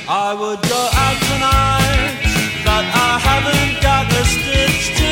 I would go out tonight, but I haven't got a stitch to